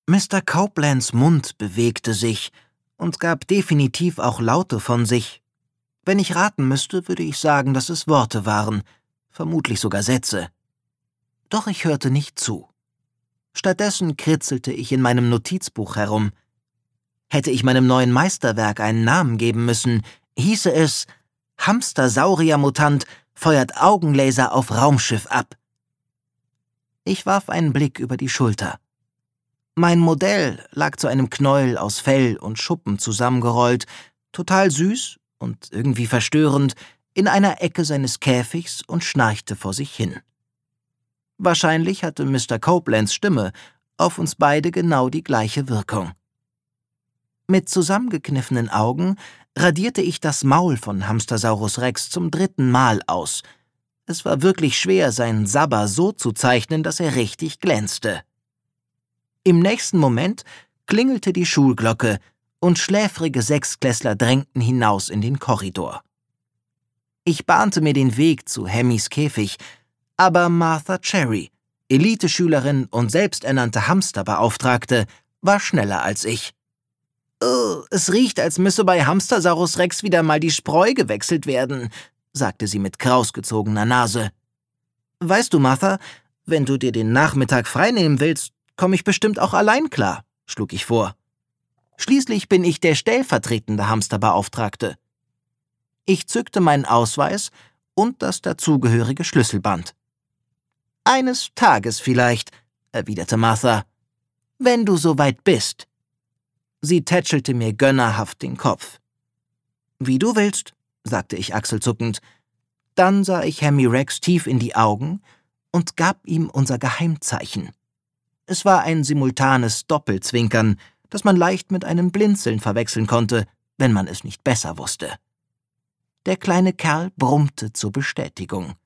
Mr. Copelands Mund bewegte sich und gab definitiv auch Laute von sich. Wenn ich raten müsste, würde ich sagen, dass es Worte waren, vermutlich sogar Sätze. Doch ich hörte nicht zu. Stattdessen kritzelte ich in meinem Notizbuch herum. Hätte ich meinem neuen Meisterwerk einen Namen geben müssen, hieße es »Hamster-Saurier-Mutant feuert Augenlaser auf Raumschiff ab«. Ich warf einen Blick über die Schulter. Mein Modell lag zu einem Knäuel aus Fell und Schuppen zusammengerollt, total süß und irgendwie verstörend, in einer Ecke seines Käfigs und schnarchte vor sich hin. Wahrscheinlich hatte Mr. Copelands Stimme auf uns beide genau die gleiche Wirkung. Mit zusammengekniffenen Augen radierte ich das Maul von Hamstersaurus Rex zum 3. Mal aus. Es war wirklich schwer, seinen Sabber so zu zeichnen, dass er richtig glänzte. Im nächsten Moment klingelte die Schulglocke und schläfrige Sechstklässler drängten hinaus in den Korridor. Ich bahnte mir den Weg zu Hemmys Käfig, aber Martha Cherry, Eliteschülerin und selbsternannte Hamsterbeauftragte, war schneller als ich. »Oh, es riecht, als müsse bei Hamstersaurus Rex wieder mal die Spreu gewechselt werden«, sagte sie mit krausgezogener Nase. »Weißt du, Martha, wenn du dir den Nachmittag freinehmen willst, komme ich bestimmt auch allein klar«, schlug ich vor. »Schließlich bin ich der stellvertretende Hamsterbeauftragte.« Ich zückte meinen Ausweis und das dazugehörige Schlüsselband. »Eines Tages vielleicht«, erwiderte Martha. »Wenn du soweit bist.« Sie tätschelte mir gönnerhaft den Kopf. »Wie du willst«, sagte ich achselzuckend. Dann sah ich Hemmy Rex tief in die Augen und gab ihm unser Geheimzeichen. Es war ein simultanes Doppelzwinkern, das man leicht mit einem Blinzeln verwechseln konnte, wenn man es nicht besser wusste. Der kleine Kerl brummte zur Bestätigung.